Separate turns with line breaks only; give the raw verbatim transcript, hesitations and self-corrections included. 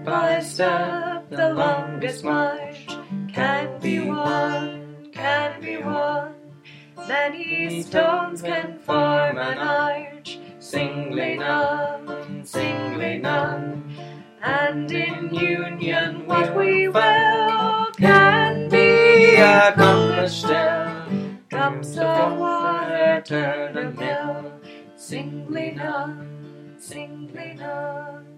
by step, the longest march can be won, can be won. Many stones can form an arch, singly none, singly none. And in union what we will can be accomplished still. Drops of water turn a mill, singly none, singly none.